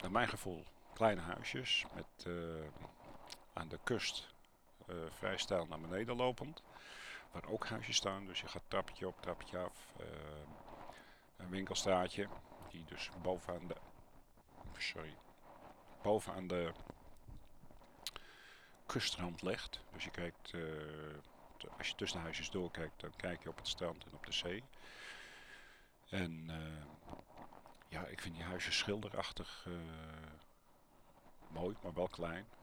naar mijn gevoel kleine huisjes met aan de kust vrij steil naar beneden lopend. Waar ook huisjes staan, dus je gaat trapje op, trapje af. Een winkelstraatje die dus bovenaan de kustrand ligt. Dus je kijkt, als je tussen de huisjes doorkijkt, dan kijk je op het strand en op de zee. En ja, ik vind die huisjes schilderachtig mooi, maar wel klein.